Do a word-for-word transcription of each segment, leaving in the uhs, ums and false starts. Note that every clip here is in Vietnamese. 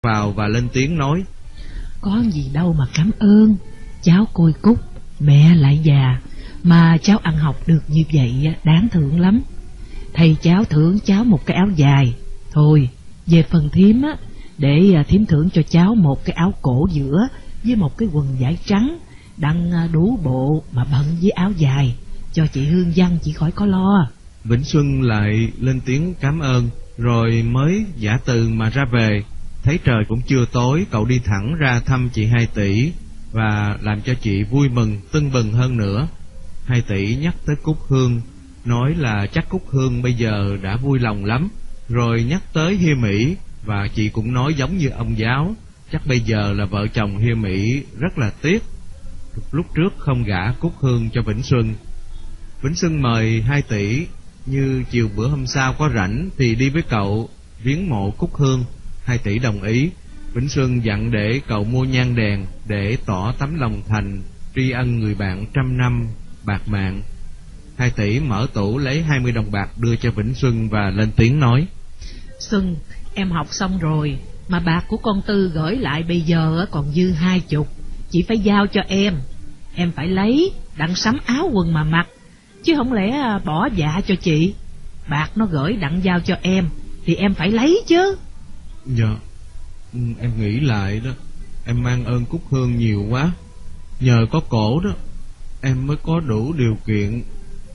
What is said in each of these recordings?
vào và lên tiếng nói: Có gì đâu mà cảm ơn. Cháu côi cút, mẹ lại già, mà cháu ăn học được như vậy đáng thưởng lắm. Thầy cháu thưởng cháu một cái áo dài. Thôi, về phần thím á, để thím thưởng cho cháu một cái áo cổ giữa với một cái quần vải trắng, đặng đủ bộ mà bận với áo dài, cho chị Hương Văn chỉ khỏi có lo. Vĩnh Xuân lại lên tiếng cảm ơn, rồi mới giả từ mà ra về. Thấy trời cũng chưa tối, cậu đi thẳng ra thăm chị Hai Tỷ và làm cho chị vui mừng tưng bừng hơn nữa. Hai Tỷ nhắc tới Cúc Hương, nói là chắc Cúc Hương bây giờ đã vui lòng lắm. Rồi nhắc tới Hiêu Mỹ, và chị cũng nói giống như ông giáo, chắc bây giờ là vợ chồng Hiêu Mỹ rất là tiếc lúc trước không gả Cúc Hương cho Vĩnh Xuân. Vĩnh Xuân mời Hai Tỷ như chiều bữa hôm sau có rảnh thì đi với cậu viếng mộ Cúc Hương. Hai Tỷ đồng ý. Vĩnh Xuân dặn để cậu mua nhang đèn để tỏ tấm lòng thành tri ân người bạn trăm năm bạc mạng. Hai Tỷ mở tủ lấy hai mươi đồng bạc đưa cho Vĩnh Xuân và lên tiếng nói: Xuân, em học xong rồi, mà bạc của con Tư gửi lại bây giờ còn dư hai chục, chị phải giao cho em. Em phải lấy đặng sắm áo quần mà mặc, chứ không lẽ bỏ dạ cho chị. Bạc nó gửi đặng giao cho em thì em phải lấy chứ. Dạ, em nghĩ lại đó, em mang ơn Cúc Hương nhiều quá. Nhờ có cổ đó, em mới có đủ điều kiện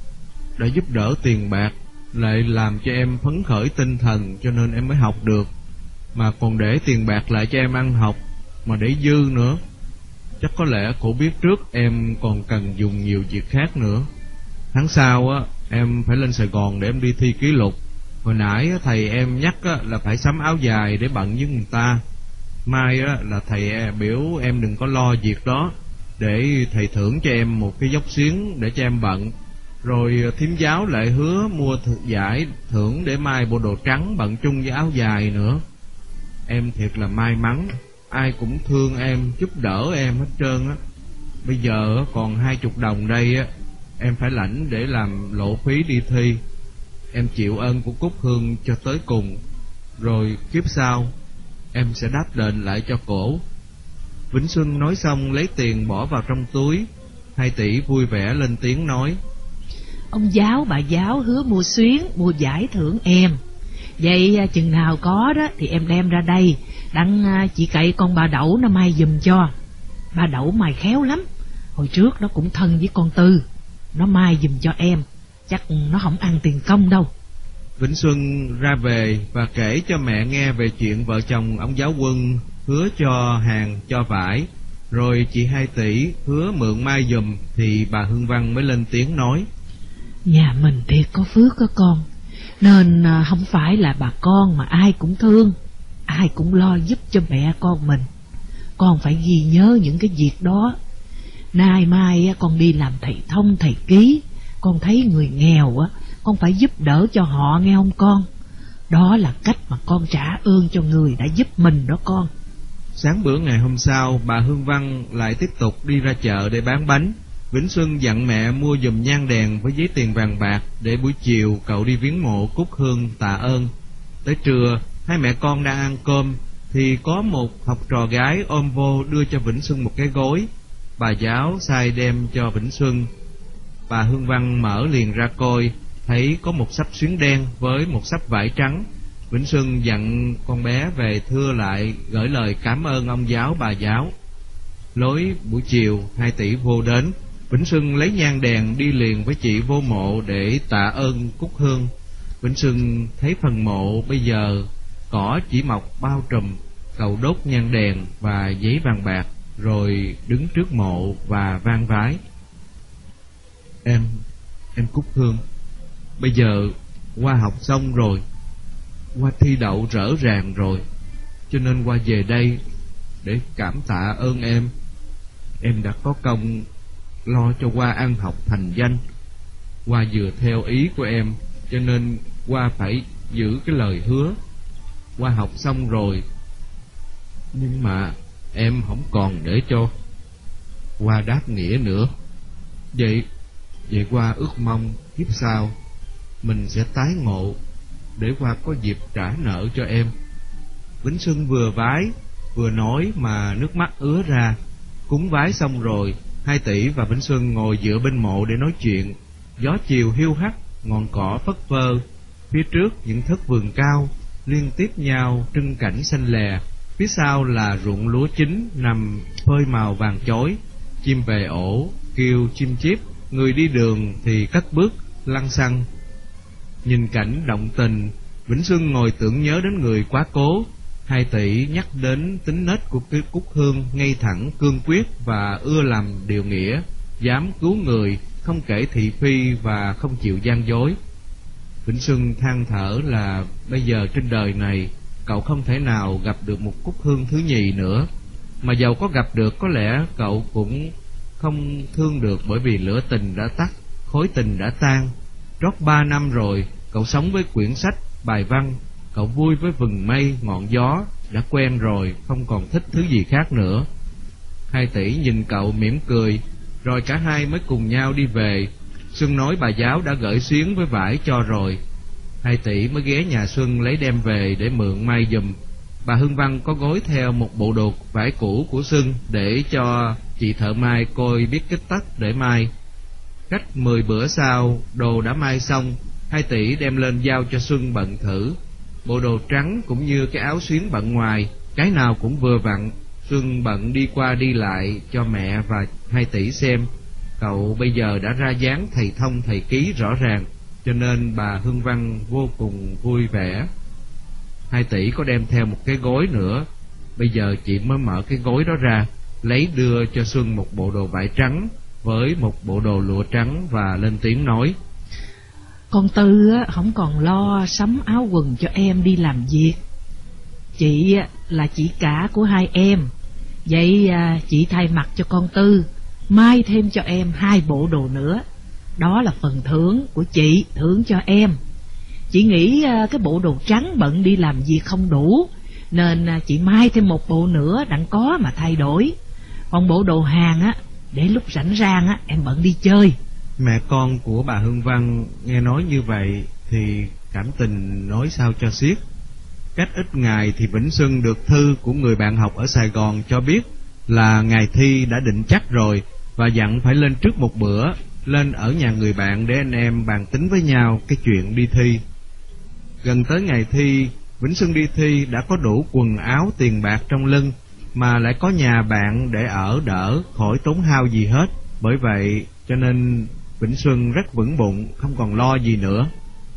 đã giúp đỡ tiền bạc, lại làm cho em phấn khởi tinh thần, cho nên em mới học được. Mà còn để tiền bạc lại cho em ăn học, mà để dư nữa, chắc có lẽ cổ biết trước em còn cần dùng nhiều việc khác nữa. Tháng sau á, em phải lên Sài Gòn để em đi thi ký lục. Hồi nãy thầy em nhắc là phải sắm áo dài để bận với người ta. Mai là thầy biểu em đừng có lo việc đó, để thầy thưởng cho em một cái dốc xiếng để cho em bận. Rồi thím giáo lại hứa mua giải thưởng để mai bộ đồ trắng bận chung với áo dài nữa. Em thiệt là may mắn, ai cũng thương em, giúp đỡ em hết trơn á. Bây giờ còn hai chục đồng đây á, em phải lãnh để làm lộ phí đi thi. Em chịu ơn của Cúc Hương cho tới cùng, rồi kiếp sau em sẽ đáp đền lại cho cổ. Vĩnh Xuân nói xong lấy tiền bỏ vào trong túi. Hai Tỷ vui vẻ lên tiếng nói: Ông giáo bà giáo hứa mua xuyến, mua giải thưởng em. Vậy chừng nào có đó thì em đem ra đây, đặng chị cậy con bà Đậu nó may giùm cho. Bà Đậu mày khéo lắm, hồi trước nó cũng thân với con Tư, nó may giùm cho em, chắc nó không ăn tiền công đâu. Vĩnh Xuân ra về và kể cho mẹ nghe về chuyện vợ chồng ông giáo Quân hứa cho hàng cho vải, rồi chị Hai Tỷ hứa mượn mai giùm, thì bà Hương Văn mới lên tiếng nói: Nhà mình thiệt có phước đó con, nên không phải là bà con mà ai cũng thương, ai cũng lo giúp cho mẹ con mình. Con phải ghi nhớ những cái việc đó. Nay mai con đi làm thầy thông thầy ký, con thấy người nghèo á, con phải giúp đỡ cho họ, nghe không con? Đó là cách mà con trả ơn cho người đã giúp mình đó con. Sáng bữa ngày hôm sau, bà Hương Văn lại tiếp tục đi ra chợ để bán bánh. Vĩnh Xuân dặn mẹ mua giùm nhang đèn với giấy tiền vàng bạc, để buổi chiều cậu đi viếng mộ Cúc Hương tạ ơn. Tới trưa, hai mẹ con đang ăn cơm thì có một học trò gái ôm vô đưa cho Vĩnh Xuân một cái gối. Bà giáo sai đem cho Vĩnh Xuân. Bà Hương Văn mở liền ra coi, thấy có một xấp xuyến đen với một xấp vải trắng. Vĩnh Xuân dặn con bé về thưa lại, gửi lời cảm ơn ông giáo bà giáo. Lối buổi chiều, Hai Tỷ vô đến. Vĩnh Xuân lấy nhang đèn đi liền với chị vô mộ để tạ ơn Cúc Hương. Vĩnh Xuân thấy phần mộ bây giờ cỏ chỉ mọc bao trùm, cậu đốt nhang đèn và giấy vàng bạc, rồi đứng trước mộ và vang vái: Em, em Cúc Hương, bây giờ qua học xong rồi, qua thi đậu rỡ ràng rồi, cho nên qua về đây để cảm tạ ơn em. Em đã có công lo cho qua ăn học thành danh. Qua vừa theo ý của em, cho nên qua phải giữ cái lời hứa. Qua học xong rồi, nhưng mà em không còn để cho qua đáp nghĩa nữa. Vậy Vậy qua ước mong kiếp sau mình sẽ tái ngộ, để qua có dịp trả nợ cho em. Vĩnh Xuân vừa vái vừa nói mà nước mắt ứa ra. Cúng vái xong rồi, hai tỷ và Vĩnh Xuân ngồi dựa bên mộ để nói chuyện. Gió chiều hiu hắt, ngọn cỏ phất phơ. Phía trước những thất vườn cao liên tiếp nhau trưng cảnh xanh lè. Phía sau là ruộng lúa chín nằm phơi màu vàng chói. Chim về ổ kêu chim chíp, người đi đường thì cất bước lăng xăng. Nhìn cảnh động tình, Vĩnh Xuân ngồi tưởng nhớ đến người quá cố. Hai tỷ nhắc đến tính nết của cái Cúc Hương ngay thẳng cương quyết và ưa làm điều nghĩa, dám cứu người, không kể thị phi và không chịu gian dối. Vĩnh Xuân than thở là bây giờ trên đời này cậu không thể nào gặp được một Cúc Hương thứ nhì nữa, mà dầu có gặp được có lẽ cậu cũng không thương được, bởi vì lửa tình đã tắt, khối tình đã tan. Trót ba năm rồi, cậu sống với quyển sách, bài văn, cậu vui với vừng mây, ngọn gió, đã quen rồi, không còn thích thứ gì khác nữa. Hai tỷ nhìn cậu mỉm cười, rồi cả hai mới cùng nhau đi về. Xuân nói bà giáo đã gửi xuyến với vải cho rồi. Hai tỷ mới ghé nhà Xuân lấy đem về để mượn may giùm. Bà Hương Văn có gối theo một bộ đồ vải cũ của Xuân để cho chị thợ may coi biết kích tất để may. Cách mười bữa sau, đồ đã may xong, hai tỷ đem lên giao cho Xuân bận thử. Bộ đồ trắng cũng như cái áo xuyến bận ngoài, cái nào cũng vừa vặn. Xuân bận đi qua đi lại cho mẹ và hai tỷ xem. Cậu bây giờ đã ra dáng thầy thông thầy ký rõ ràng, cho nên bà Hương Văn vô cùng vui vẻ. Hai tỷ có đem theo một cái gối nữa. Bây giờ chị mới mở cái gối đó ra, lấy đưa cho Xuân một bộ đồ vải trắng với một bộ đồ lụa trắng và lên tiếng nói: Con Tư á, không còn lo sắm áo quần cho em đi làm việc. Chị á, là chị cả của hai em. Vậy à, chị thay mặt cho con Tư mai thêm cho em hai bộ đồ nữa. Đó là phần thưởng của chị thưởng cho em. Chị nghĩ à, cái bộ đồ trắng bận đi làm việc không đủ, nên à, chị mai thêm một bộ nữa đặng có mà thay đổi. Còn bộ đồ hàng á, để lúc rảnh rang á em bận đi chơi. Mẹ con của bà Hương Văn nghe nói như vậy thì cảm tình nói sao cho xiết. Cách ít ngày thì Vĩnh Xuân được thư của người bạn học ở Sài Gòn cho biết là ngày thi đã định chắc rồi, và dặn phải lên trước một bữa, lên ở nhà người bạn để anh em bàn tính với nhau cái chuyện đi thi. Gần tới ngày thi, Vĩnh Xuân đi thi đã có đủ quần áo tiền bạc trong lưng, mà lại có nhà bạn để ở đỡ, khỏi tốn hao gì hết. Bởi vậy cho nên Vĩnh Xuân rất vững bụng, không còn lo gì nữa.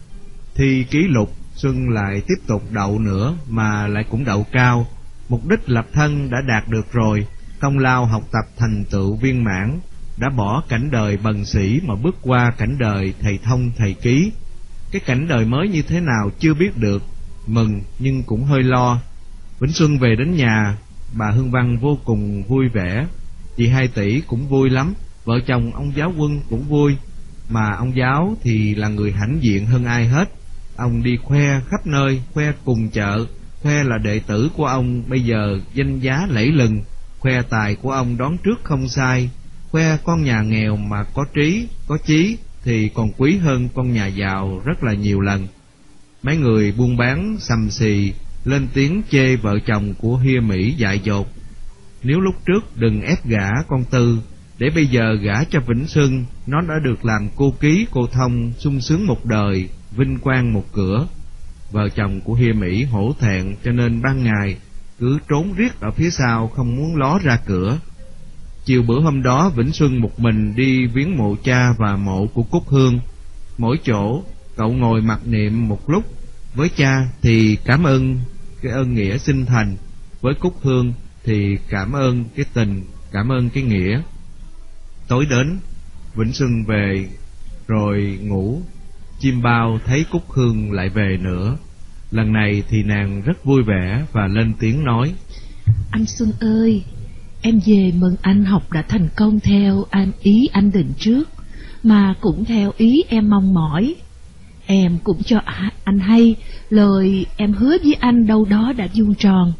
Thi ký lục, Xuân lại tiếp tục đậu nữa, mà lại cũng đậu cao. Mục đích lập thân đã đạt được rồi, công lao học tập thành tựu viên mãn, đã bỏ cảnh đời bần sĩ mà bước qua cảnh đời thầy thông thầy ký. Cái cảnh đời mới như thế nào chưa biết được, mừng nhưng cũng hơi lo. Vĩnh Xuân về đến nhà, bà Hương Văn vô cùng vui vẻ. Chị Hai Tỷ cũng vui lắm, vợ chồng ông giáo Quân cũng vui. Mà ông giáo thì là người hãnh diện hơn ai hết. Ông đi khoe khắp nơi, khoe cùng chợ, khoe là đệ tử của ông bây giờ danh giá lẫy lừng, khoe tài của ông đoán trước không sai, khoe con nhà nghèo mà có trí, có chí thì còn quý hơn con nhà giàu rất là nhiều lần. Mấy người buôn bán xầm xì lên tiếng chê vợ chồng của Hia Mỹ dại dột. Nếu lúc trước đừng ép gả con Tư, để bây giờ gả cho Vĩnh Xuân, nó đã được làm cô ký cô thông, sung sướng một đời, vinh quang một cửa. Vợ chồng của Hia Mỹ hổ thẹn, cho nên ban ngày cứ trốn riết ở phía sau, không muốn ló ra cửa. Chiều bữa hôm đó, Vĩnh Xuân một mình đi viếng mộ cha và mộ của Cúc Hương. Mỗi chỗ cậu ngồi mặc niệm một lúc. Với cha thì cảm ơn cái ơn nghĩa sinh thành, với Cúc Hương thì cảm ơn cái tình, cảm ơn cái nghĩa. Tối đến, Vĩnh Xuân về rồi ngủ. Chim bao thấy Cúc Hương lại về nữa. Lần này thì nàng rất vui vẻ và lên tiếng nói: Anh Xuân ơi, em về mừng anh học đã thành công theo anh ý anh định trước, mà cũng theo ý em mong mỏi. Em cũng cho anh hay lời em hứa với anh đâu đó đã vuông tròn.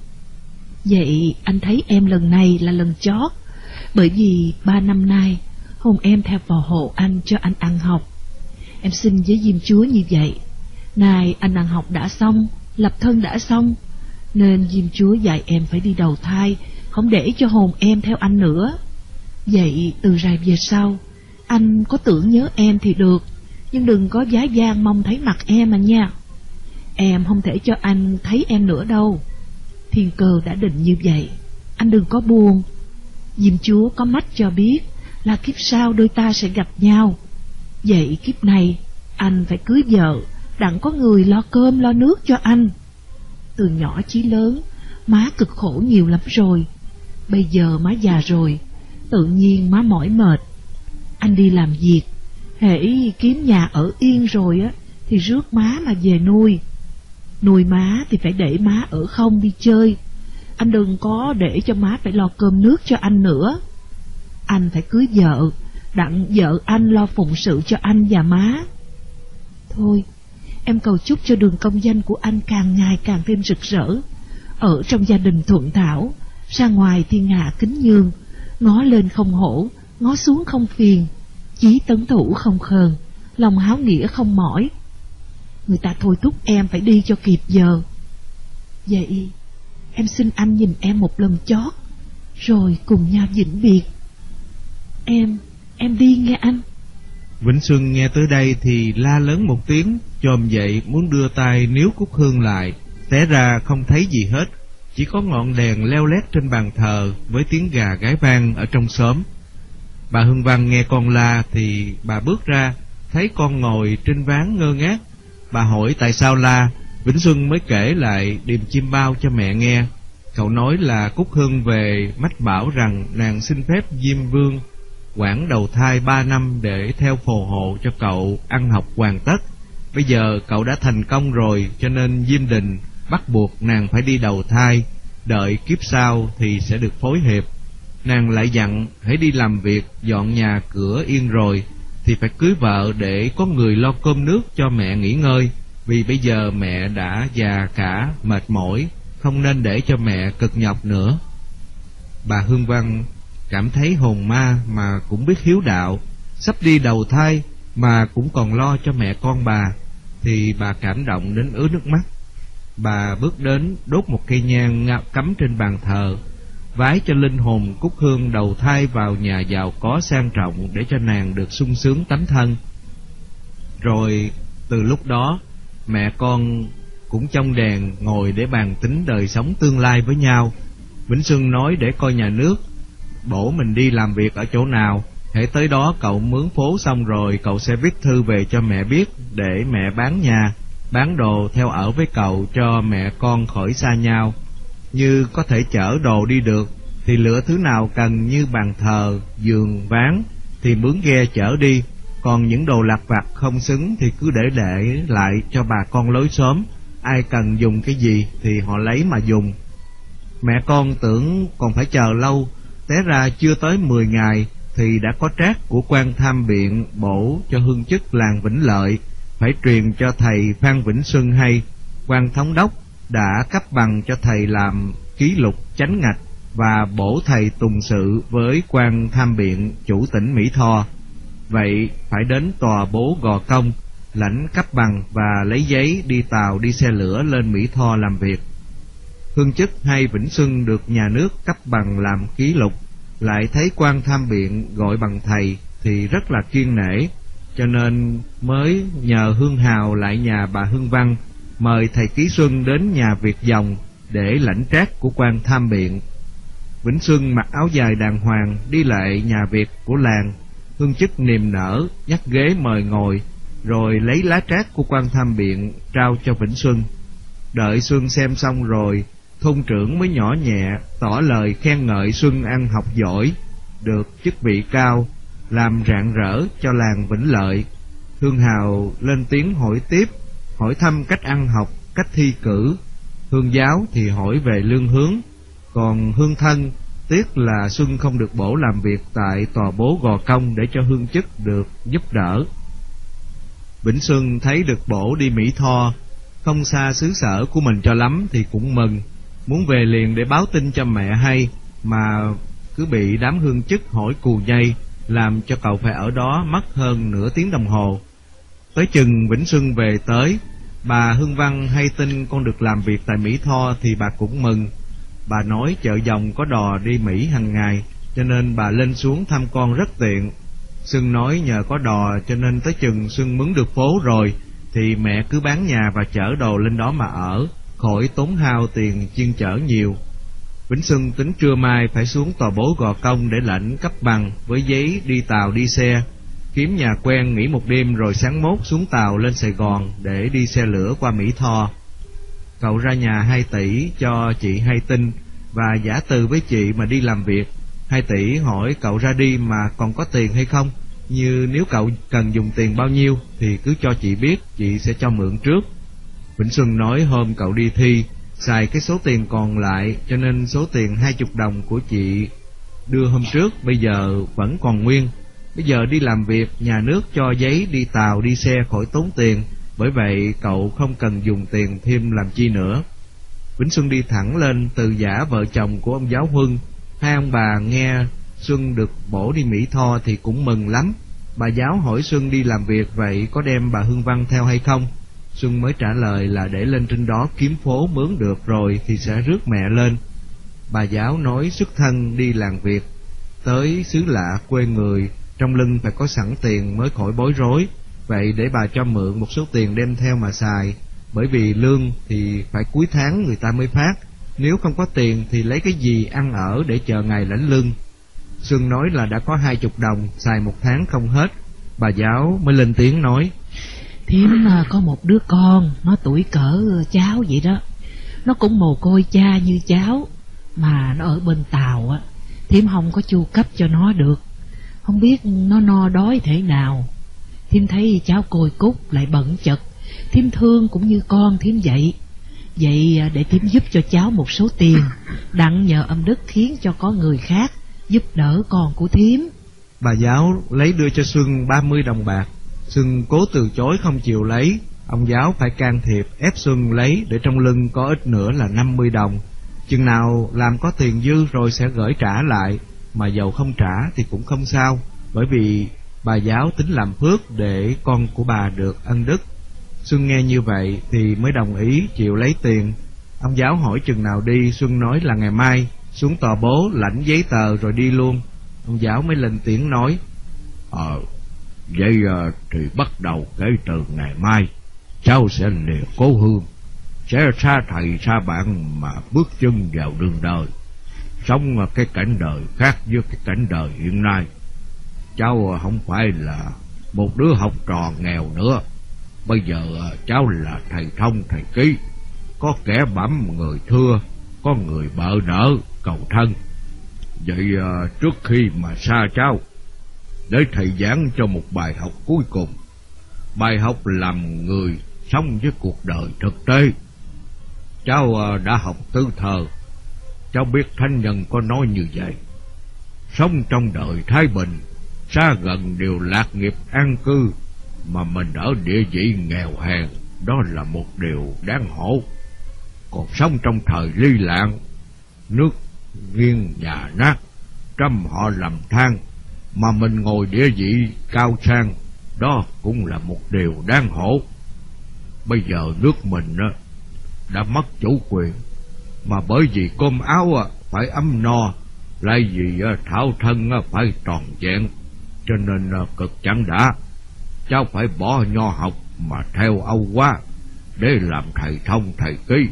Vậy anh thấy em lần này là lần chót, bởi vì ba năm nay hôn em theo vào hộ anh cho anh ăn học. Em xin với Diêm Chúa như vậy, nay anh ăn học đã xong, lập thân đã xong, nên Diêm Chúa dạy em phải đi đầu thai, không để cho hồn em theo anh nữa. Vậy từ rày về sau, anh có tưởng nhớ em thì được, nhưng đừng có giá gian mong thấy mặt em mà nha. Em không thể cho anh thấy em nữa đâu. Thiên cơ đã định như vậy, anh đừng có buồn. Diêm Chúa có mắt cho biết là kiếp sau đôi ta sẽ gặp nhau. Vậy kiếp này anh phải cưới vợ, đặng có người lo cơm lo nước cho anh. Từ nhỏ chí lớn, má cực khổ nhiều lắm rồi. Bây giờ má già rồi, tự nhiên má mỏi mệt. Anh đi làm việc, hễ kiếm nhà ở yên rồi á thì rước má mà về nuôi. Nuôi má thì phải để má ở không đi chơi. Anh đừng có để cho má phải lo cơm nước cho anh nữa. Anh phải cưới vợ, đặng vợ anh lo phụng sự cho anh và má. Thôi, em cầu chúc cho đường công danh của anh càng ngày càng thêm rực rỡ, ở trong gia đình thuận thảo, ra ngoài thiên hạ kính nhường, ngó lên không hổ, ngó xuống không phiền, chí tấn thủ không khờn, lòng háo nghĩa không mỏi. Người ta thôi thúc em phải đi cho kịp giờ. Vậy em xin anh nhìn em một lần chót, rồi cùng nhau vĩnh biệt. Em, em đi nghe anh. Vĩnh Xuân nghe tới đây thì la lớn một tiếng, chồm dậy muốn đưa tay níu Cúc Hương lại. Té ra không thấy gì hết, chỉ có ngọn đèn leo lét trên bàn thờ với tiếng gà gáy vang ở trong xóm. Bà Hương Văn nghe con la thì bà bước ra, thấy con ngồi trên ván ngơ ngác. Bà hỏi tại sao la, Vĩnh Xuân mới kể lại điềm chim bao cho mẹ nghe. Cậu nói là Cúc Hương về mách bảo rằng nàng xin phép Diêm Vương quản đầu thai ba năm để theo phù hộ cho cậu ăn học hoàn tất. Bây giờ cậu đã thành công rồi, cho nên Diêm Đình bắt buộc nàng phải đi đầu thai, đợi kiếp sau thì sẽ được phối hiệp. Nàng lại dặn hãy đi làm việc, dọn nhà cửa yên rồi thì phải cưới vợ để có người lo cơm nước cho mẹ nghỉ ngơi, vì bây giờ mẹ đã già cả, mệt mỏi, không nên để cho mẹ cực nhọc nữa. Bà Hương Văn cảm thấy hồn ma mà cũng biết hiếu đạo, sắp đi đầu thai mà cũng còn lo cho mẹ con bà, thì bà cảm động đến ứa nước mắt. Bà bước đến đốt một cây nhang cắm trên bàn thờ, vái cho linh hồn Cúc Hương đầu thai vào nhà giàu có sang trọng để cho nàng được sung sướng tánh thân. Rồi từ lúc đó, mẹ con cũng trong đèn ngồi để bàn tính đời sống tương lai với nhau. Vĩnh Xuân nói để coi nhà nước bổ mình đi làm việc ở chỗ nào, hễ tới đó cậu mướn phố xong rồi cậu sẽ viết thư về cho mẹ biết, để mẹ bán nhà, bán đồ theo ở với cậu cho mẹ con khỏi xa nhau. Như có thể chở đồ đi được thì lựa thứ nào cần như bàn thờ, giường, ván thì mướn ghe chở đi, còn những đồ lặt vặt không xứng thì cứ để để lại cho bà con lối xóm, ai cần dùng cái gì thì họ lấy mà dùng. Mẹ con tưởng còn phải chờ lâu, té ra chưa tới mười ngày thì đã có trác của quan tham biện bổ cho hương chức làng Vĩnh Lợi, phải truyền cho thầy Phan Vĩnh Xuân hay. Quan thống đốc đã cấp bằng cho thầy làm ký lục chánh ngạch và bổ thầy tùng sự với quan tham biện chủ tỉnh Mỹ Tho. Vậy phải đến tòa bố Gò Công lãnh cấp bằng và lấy giấy đi tàu đi xe lửa lên Mỹ Tho làm việc. Hương chức hay Vĩnh Xuân được nhà nước cấp bằng làm ký lục, lại thấy quan tham biện gọi bằng thầy thì rất là kiêng nể, cho nên mới nhờ Hương Hào lại nhà bà Hương Văn mời thầy Ký Xuân đến nhà Việt Dòng để lãnh trác của quan tham biện. Vĩnh Xuân mặc áo dài đàng hoàng đi lại nhà Việt của làng. Hương chức niềm nở nhắc ghế mời ngồi, rồi lấy lá trác của quan tham biện trao cho Vĩnh Xuân. Đợi Xuân xem xong rồi, thôn trưởng mới nhỏ nhẹ tỏ lời khen ngợi Xuân ăn học giỏi, được chức vị cao, làm rạng rỡ cho làng Vĩnh Lợi. Hương Hào lên tiếng hỏi tiếp, hỏi thăm cách ăn học, cách thi cử. Hương giáo thì hỏi về lương hướng, còn Hương thân tiếc là Xuân không được bổ làm việc tại tòa bố Gò Công để cho hương chức được giúp đỡ. Vĩnh Xuân thấy được bổ đi Mỹ Tho, không xa xứ sở của mình cho lắm thì cũng mừng, muốn về liền để báo tin cho mẹ hay, mà cứ bị đám hương chức hỏi cù nhây, làm cho cậu phải ở đó mất hơn nửa tiếng đồng hồ. Tới chừng Vĩnh Xuân về tới, Bà Hương Văn hay tin con được làm việc tại Mỹ Tho thì bà cũng mừng. Bà nói chợ Dòng có đò đi Mỹ hàng ngày, cho nên bà lên xuống thăm con rất tiện. Xuân nói nhờ có đò cho nên tới chừng Xuân mướn được phố rồi thì mẹ cứ bán nhà và chở đồ lên đó mà ở, khỏi tốn hao tiền chuyên chở nhiều. Vĩnh Xuân tính trưa mai phải xuống tòa bố Gò Công để lãnh cấp bằng với giấy đi tàu đi xe, kiếm nhà quen nghỉ một đêm rồi sáng mốt xuống tàu lên Sài Gòn để đi xe lửa qua Mỹ Tho. Cậu ra nhà hai tỷ cho chị Hai Tinh và giả từ với chị mà đi làm việc. Hai tỷ hỏi cậu ra đi mà còn có tiền hay không, như nếu cậu cần dùng tiền bao nhiêu thì cứ cho chị biết, chị sẽ cho mượn trước. Vĩnh Xuân nói hôm cậu đi thi xài cái số tiền còn lại, cho nên số tiền hai chục đồng của chị đưa hôm trước bây giờ vẫn còn nguyên. Bây giờ đi làm việc, nhà nước cho giấy đi tàu đi xe khỏi tốn tiền, bởi vậy cậu không cần dùng tiền thêm làm chi nữa. Vĩnh Xuân đi thẳng lên từ giả vợ chồng của ông giáo Huân. Hai ông bà nghe Xuân được bổ đi Mỹ Tho thì cũng mừng lắm. Bà giáo hỏi Xuân đi làm việc vậy có đem bà Hương Văn theo hay không? Xuân mới trả lời là để lên trên đó kiếm phố mướn được rồi thì sẽ rước mẹ lên. Bà giáo nói xuất thân đi làm việc, tới xứ lạ quê người, trong lưng phải có sẵn tiền mới khỏi bối rối. Vậy để bà cho mượn một số tiền đem theo mà xài, bởi vì lương thì phải cuối tháng người ta mới phát, nếu không có tiền thì lấy cái gì ăn ở để chờ ngày lãnh lương. Xuân nói là đã có hai chục đồng, xài một tháng không hết. Bà giáo mới lên tiếng nói: Thím có một đứa con, nó tuổi cỡ cháu vậy đó. Nó cũng mồ côi cha như cháu, mà nó ở bên Tàu á, thím không có chu cấp cho nó được. Không biết nó no đói thế nào. Thím thấy cháu côi cút lại bận chật, thím thương cũng như con thím vậy. Vậy để thím giúp cho cháu một số tiền, đặng nhờ âm đức khiến cho có người khác giúp đỡ con của thím. Bà giáo lấy đưa cho Xuân ba mươi đồng bạc. Xuân cố từ chối không chịu lấy. Ông giáo phải can thiệp ép Xuân lấy, để trong lưng có ít nữa là năm mươi đồng. Chừng nào làm có tiền dư rồi sẽ gửi trả lại, mà dầu không trả thì cũng không sao, bởi vì bà giáo tính làm phước để con của bà được ân đức. Xuân nghe như vậy thì mới đồng ý chịu lấy tiền. Ông giáo hỏi chừng nào đi, Xuân nói là ngày mai, xuống tòa bố lãnh giấy tờ rồi đi luôn. Ông giáo mới lên tiếng nói: Ờ, vậy thì bắt đầu kể từ ngày mai, cháu sẽ lìa cố hương, sẽ xa thầy xa bạn mà bước chân vào đường đời, sống cái cảnh đời khác với cái cảnh đời hiện nay. Cháu không phải là một đứa học trò nghèo nữa. Bây giờ cháu là thầy thông thầy ký, có kẻ bẩm người thưa, có người bợ đỡ cầu thân. Vậy trước khi mà xa cháu, để thầy giảng cho một bài học cuối cùng, bài học làm người sống với cuộc đời thực tế. Cháu đã học tứ thơ, cháu biết thánh nhân có nói như vậy: sống trong đời thái bình, xa gần đều lạc nghiệp an cư, mà mình ở địa vị nghèo hèn, đó là một điều đáng hổ. Còn sống trong thời ly lạng, nước nghiêng nhà nát, trăm họ làm than, mà mình ngồi địa vị cao sang, đó cũng là một điều đáng hổ. Bây giờ nước mình đã mất chủ quyền, mà bởi vì cơm áo phải ấm no, lại vì thảo thân phải tròn vẹn, cho nên cực chẳng đã. Cháu phải bỏ nho học mà theo Âu Quá để làm thầy thông thầy ký.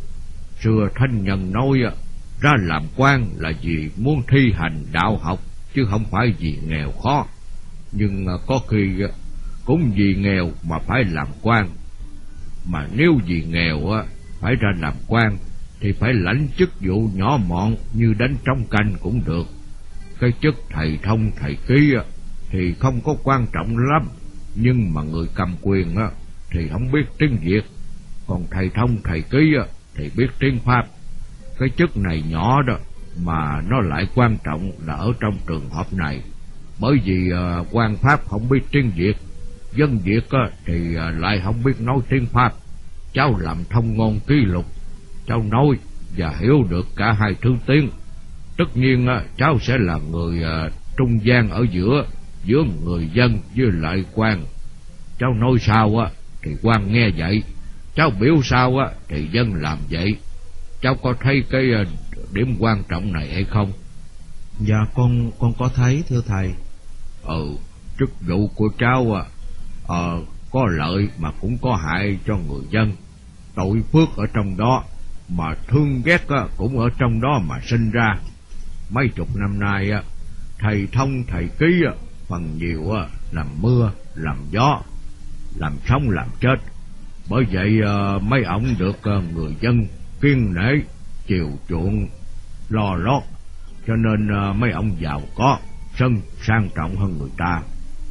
Xưa thánh nhân nói ra làm quan là vì muốn thi hành đạo học, chứ không phải vì nghèo khó. Nhưng có khi cũng vì nghèo mà phải làm quan. Mà nếu vì nghèo phải ra làm quan thì phải lãnh chức vụ nhỏ mọn như đánh trống canh cũng được. Cái chức thầy thông thầy ký thì không có quan trọng lắm, nhưng mà người cầm quyền thì không biết tiếng Việt, còn thầy thông thầy ký thì biết tiếng Pháp. Cái chức này nhỏ đó, mà nó lại quan trọng là ở trong trường hợp này, bởi vì uh, quan Pháp không biết tiếng Việt, dân Việt uh, thì uh, lại không biết nói tiếng Pháp. Cháu làm thông ngôn ký lục, cháu nói và hiểu được cả hai thứ tiếng. Tất nhiên uh, cháu sẽ là người uh, trung gian ở giữa, giữa người dân với lại quan. Cháu nói sao uh, thì quan nghe vậy, cháu biểu sao á thì dân làm vậy. Cháu có thấy cái điểm quan trọng này hay không? Dạ con con có thấy thưa thầy. Ừ, chức vụ của cháu à, ờ, có lợi mà cũng có hại cho người dân. Tội phước ở trong đó, mà thương ghét á, cũng ở trong đó mà sinh ra. Mấy chục năm nay á, thầy thông thầy ký á, phần nhiều á, làm mưa làm gió, làm sống làm chết. Bởi vậy à, mấy ổng được à, người dân kiêng nể chiều chuộng lo lót, cho nên à, mấy ổng giàu có sân sang trọng hơn người ta.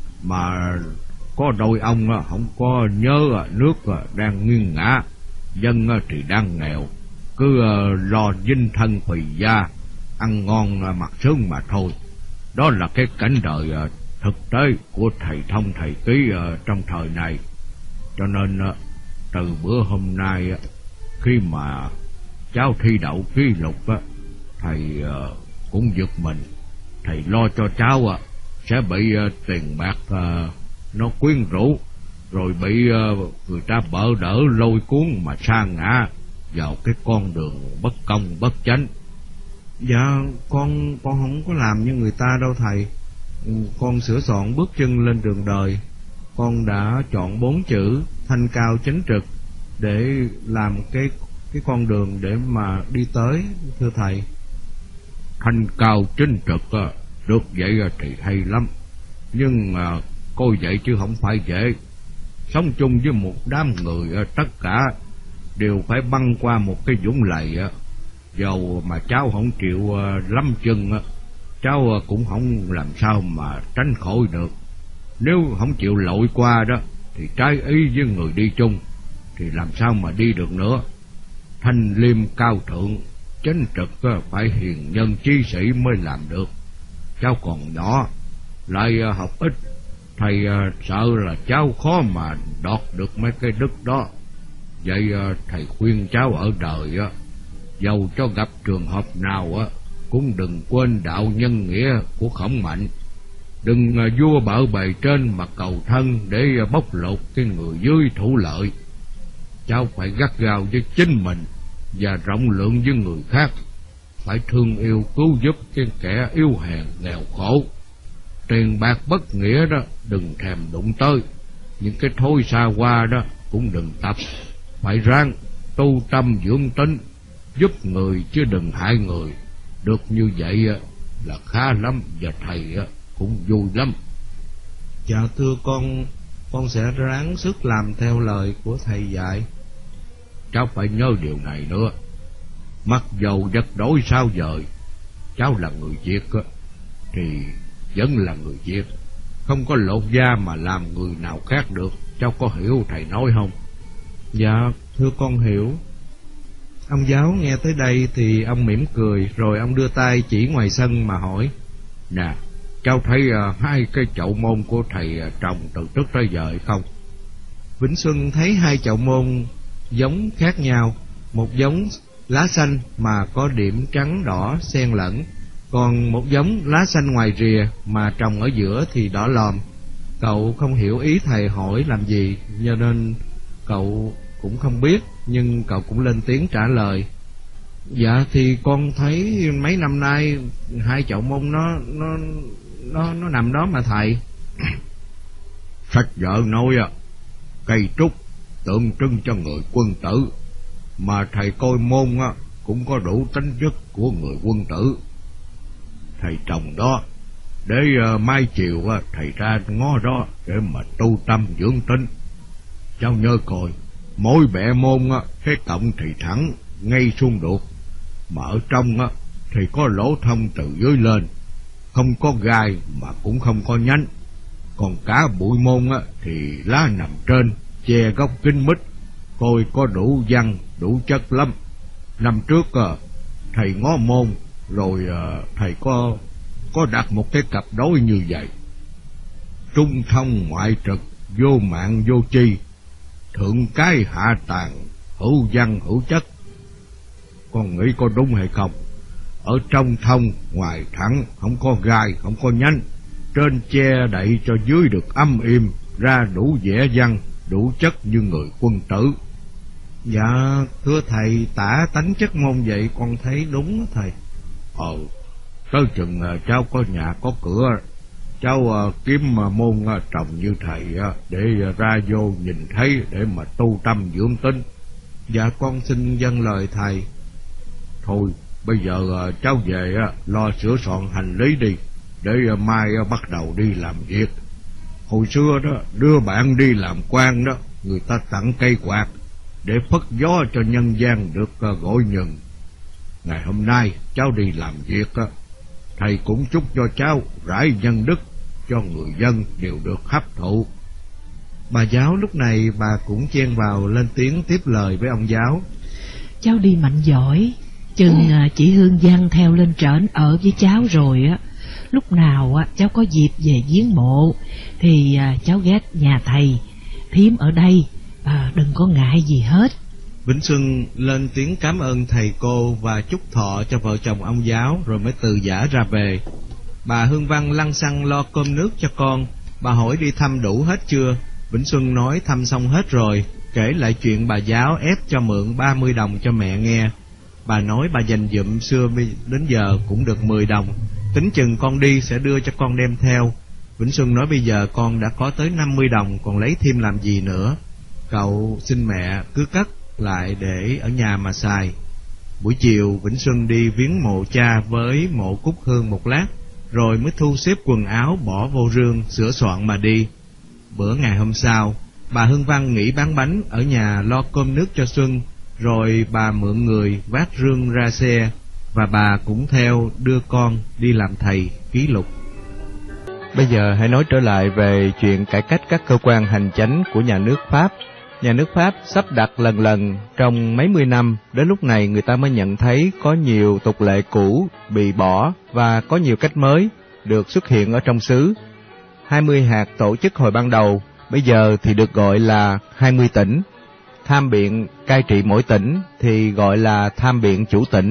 Mà có đôi ông à, không có nhớ à, nước à, đang nghiêng ngã, dân à, thì đang nghèo, cứ à, lo dinh thân phì da, ăn ngon à, mặc sướng mà thôi. Đó là cái cảnh đời à, thực tế của thầy thông thầy ký à, trong thời này. Cho nên à, từ bữa hôm nay á, khi mà cháu thi đậu ký lục á, thầy uh, cũng giật mình. Thầy lo cho cháu á, sẽ bị uh, tiền bạc uh, nó quyến rũ, rồi bị uh, người ta bợ đỡ lôi cuốn mà sa ngã vào cái con đường bất công bất chánh. Dạ con con không có làm như người ta đâu thầy. Con sửa soạn bước chân lên đường đời. Con đã chọn bốn chữ thanh cao chánh trực để làm cái cái con đường để mà đi tới thưa thầy. Thanh cao chánh trực à, được vậy à, thì hay lắm. Nhưng à, coi vậy chứ không phải dễ. Sống chung với một đám người à, tất cả đều phải băng qua một cái vũng lầy á. Dầu mà cháu không chịu à, lắm chân á, cháu à, cũng không làm sao mà tránh khỏi được. Nếu không chịu lội qua đó thì trái ý với người đi chung, thì làm sao mà đi được nữa. Thanh liêm cao thượng chánh trực phải hiền nhân trí sĩ mới làm được. Cháu còn nhỏ lại học ít, thầy sợ là cháu khó mà đọt được mấy cái đức đó. Vậy thầy khuyên cháu ở đời á, dầu cho gặp trường hợp nào á, cũng đừng quên đạo nhân nghĩa của Khổng Mạnh. Đừng vua bợ bề trên mà cầu thân để bóc lột cái người dưới thủ lợi. Cháu phải gắt gao với chính mình và rộng lượng với người khác. Phải thương yêu cứu giúp cái kẻ yếu hèn nghèo khổ. Tiền bạc bất nghĩa đó đừng thèm đụng tới. Những cái thối xa qua đó cũng đừng tập. Phải ráng tu tâm dưỡng tính, giúp người chứ đừng hại người. Được như vậy là khá lắm, và thầy cũng vui lắm. Dạ thưa con, con sẽ ráng sức làm theo lời của thầy dạy. Cháu phải nhớ điều này nữa. Mặc dầu vật đổi sao dời, cháu là người Việt thì vẫn là người Việt, không có lột da mà làm người nào khác được. Cháu có hiểu thầy nói không? Dạ thưa con hiểu. Ông giáo nghe tới đây thì ông mỉm cười, rồi ông đưa tay chỉ ngoài sân mà hỏi: Nè, cháu thấy uh, hai cái chậu môn của thầy uh, trồng từ trước tới giờ hay không? Vĩnh Xuân thấy hai chậu môn giống khác nhau. Một giống lá xanh mà có điểm trắng đỏ xen lẫn, còn một giống lá xanh ngoài rìa mà trồng ở giữa thì đỏ lòm. Cậu không hiểu ý thầy hỏi làm gì, cho nên cậu cũng không biết, nhưng cậu cũng lên tiếng trả lời: Dạ thì con thấy mấy năm nay hai chậu môn nó nó nó nó nằm đó mà thầy. Sách vợ nói à, cây trúc tượng trưng cho người quân tử, mà thầy coi môn á cũng có đủ tính chất của người quân tử. Thầy trồng đó để uh, mai chiều uh, thầy ra ngó đó để mà tu tâm dưỡng tính. Cháu nhớ coi, mỗi bẹ môn á, cái cọng thì thẳng ngay xuống đuột, mà ở trong á thì có lỗ thông từ dưới lên, không có gai mà cũng không có nhánh. Còn cả bụi môn á thì lá nằm trên, che gốc kín mít, coi có đủ văn đủ chất lắm. Năm trước à, thầy ngó môn rồi à, thầy có có đặt một cái cặp đối như vậy: trung thông ngoại trực, vô mạng vô chi, thượng cái hạ tàn, hữu văn hữu chất. Con nghĩ có đúng hay không? Ở trong thông, ngoài thẳng, không có gai, không có nhánh, trên che đậy cho dưới được âm im, ra đủ vẻ văn đủ chất như người quân tử. Dạ thưa thầy, tả tánh chất môn vậy con thấy đúng đó thầy. Ờ, tới chừng uh, cháu có nhà có cửa, cháu uh, kiếm uh, môn uh, trồng như thầy uh, để uh, ra vô nhìn thấy để mà tu tâm dưỡng tính. Dạ con xin dâng lời thầy. Thôi bây giờ uh, cháu về uh, lo sửa soạn hành lý đi, để uh, mai uh, bắt đầu đi làm việc. Hồi xưa đó, đưa bạn đi làm quan đó, người ta tặng cây quạt để phất gió cho nhân gian được uh, gọi nhừng. Ngày hôm nay cháu đi làm việc, uh, thầy cũng chúc cho cháu rải nhân đức, cho người dân đều được hấp thụ. Bà giáo lúc này bà cũng chen vào lên tiếng tiếp lời với ông giáo. Cháu đi mạnh giỏi, chừng à, chị Hương Văn theo lên trển ở với cháu rồi á, lúc nào á cháu có dịp về viếng mộ thì à, cháu ghé nhà thầy thím ở đây, à, đừng có ngại gì hết. Vĩnh Xuân lên tiếng cảm ơn thầy cô và chúc thọ cho vợ chồng ông giáo rồi mới từ giã ra về. Bà Hương Văn lăng xăng lo cơm nước cho con. Bà hỏi đi thăm đủ hết chưa. Vĩnh Xuân nói thăm xong hết rồi, kể lại chuyện bà giáo ép cho mượn ba mươi đồng cho mẹ nghe. Bà nói bà dành dụm xưa đến giờ cũng được mười đồng, tính chừng con đi sẽ đưa cho con đem theo. Vĩnh Xuân nói bây giờ con đã có tới năm mươi đồng, còn lấy thêm làm gì nữa. Cậu xin mẹ cứ cất lại để ở nhà mà xài. Buổi chiều Vĩnh Xuân đi viếng mộ cha với mộ Cúc Hương một lát, rồi mới thu xếp quần áo bỏ vô rương sửa soạn mà đi. Bữa ngày hôm sau, bà Hương Văn nghỉ bán bánh ở nhà lo cơm nước cho Xuân, rồi bà mượn người vác rương ra xe, và bà cũng theo đưa con đi làm thầy ký lục. Bây giờ hãy nói trở lại về chuyện cải cách các cơ quan hành chánh của nhà nước Pháp. Nhà nước Pháp sắp đặt lần lần trong mấy mươi năm, đến lúc này người ta mới nhận thấy có nhiều tục lệ cũ bị bỏ và có nhiều cách mới được xuất hiện ở trong xứ. hai mươi hạt tổ chức hồi ban đầu, bây giờ thì được gọi là hai mươi tỉnh. Tham biện cai trị mỗi tỉnh thì gọi là tham biện chủ tỉnh.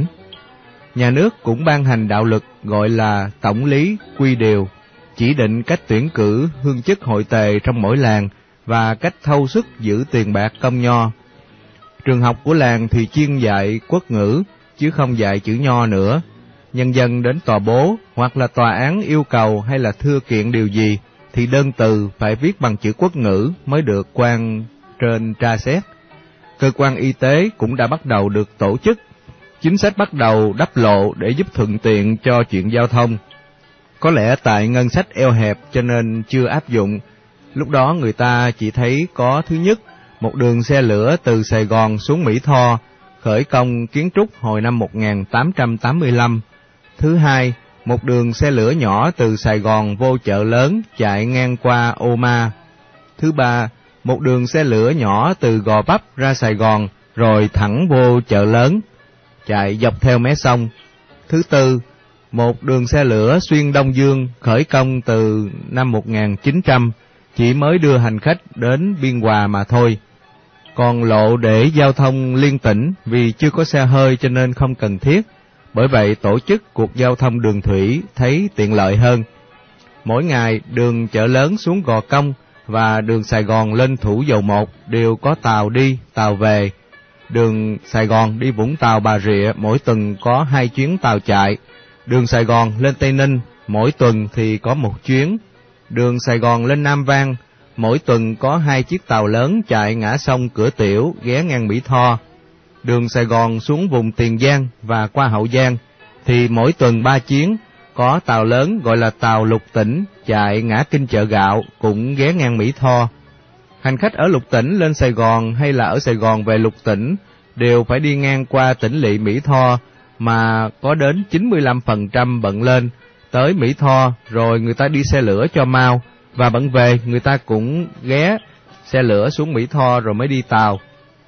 Nhà nước cũng ban hành đạo luật gọi là tổng lý quy điều, chỉ định cách tuyển cử hương chức hội tề trong mỗi làng và cách thâu suất giữ tiền bạc công nho. Trường học của làng thì chuyên dạy quốc ngữ, chứ không dạy chữ nho nữa. Nhân dân đến tòa bố hoặc là tòa án yêu cầu hay là thưa kiện điều gì, thì đơn từ phải viết bằng chữ quốc ngữ mới được quan trên tra xét. Cơ quan y tế cũng đã bắt đầu được tổ chức. Chính sách bắt đầu đắp lộ để giúp thuận tiện cho chuyện giao thông. Có lẽ tại ngân sách eo hẹp cho nên chưa áp dụng. Lúc đó người ta chỉ thấy có thứ nhất, một đường xe lửa từ Sài Gòn xuống Mỹ Tho, khởi công kiến trúc hồi năm một nghìn tám trăm tám mươi lăm. Thứ hai, một đường xe lửa nhỏ từ Sài Gòn vô chợ lớn chạy ngang qua Ô Ma. Thứ ba, một đường xe lửa nhỏ từ Gò Vấp ra Sài Gòn rồi thẳng vô chợ lớn, chạy dọc theo mé sông. Thứ tư, một đường xe lửa xuyên Đông Dương khởi công từ năm một nghìn chín trăm, chỉ mới đưa hành khách đến Biên Hòa mà thôi. Còn lộ để giao thông liên tỉnh vì chưa có xe hơi cho nên không cần thiết. Bởi vậy tổ chức cuộc giao thông đường thủy thấy tiện lợi hơn. Mỗi ngày đường chợ lớn xuống Gò Công và đường Sài Gòn lên Thủ Dầu Một đều có tàu đi, tàu về. Đường Sài Gòn đi Vũng Tàu Bà Rịa mỗi tuần có hai chuyến tàu chạy. Đường Sài Gòn lên Tây Ninh mỗi tuần thì có một chuyến. Đường Sài Gòn lên Nam Vang mỗi tuần có hai chiếc tàu lớn chạy ngã sông Cửa Tiểu ghé ngang Mỹ Tho. Đường Sài Gòn xuống vùng Tiền Giang và qua Hậu Giang thì mỗi tuần ba chuyến, có tàu lớn gọi là tàu Lục Tỉnh chạy ngã Kinh Chợ Gạo cũng ghé ngang Mỹ Tho. Hành khách ở Lục Tỉnh lên Sài Gòn hay là ở Sài Gòn về Lục Tỉnh đều phải đi ngang qua tỉnh lỵ Mỹ Tho, mà có đến chín mươi lăm phần trăm bận lên tới Mỹ Tho rồi người ta đi xe lửa cho mau, và bận về người ta cũng ghé xe lửa xuống Mỹ Tho rồi mới đi tàu.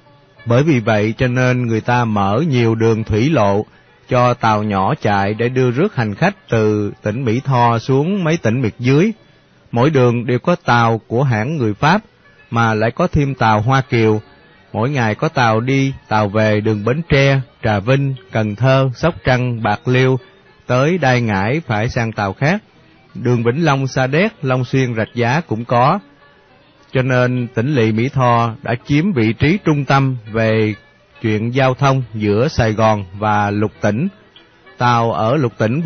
Bởi vì vậy cho nên người ta mở nhiều đường thủy lộ cho tàu nhỏ chạy để đưa rước hành khách từ tỉnh Mỹ Tho xuống mấy tỉnh miệt dưới. Mỗi đường đều có tàu của hãng người Pháp, mà lại có thêm tàu Hoa Kiều. Mỗi ngày có tàu đi, tàu về đường Bến Tre, Trà Vinh, Cần Thơ, Sóc Trăng, Bạc Liêu, tới Đai Ngãi phải sang tàu khác. Đường Vĩnh Long, Sa Đéc, Long Xuyên, Rạch Giá cũng có. cho nên tỉnh lỵ Mỹ Tho đã chiếm vị trí trung tâm về chuyện giao thông giữa Sài Gòn và lục tỉnh. Tàu ở lục tỉnh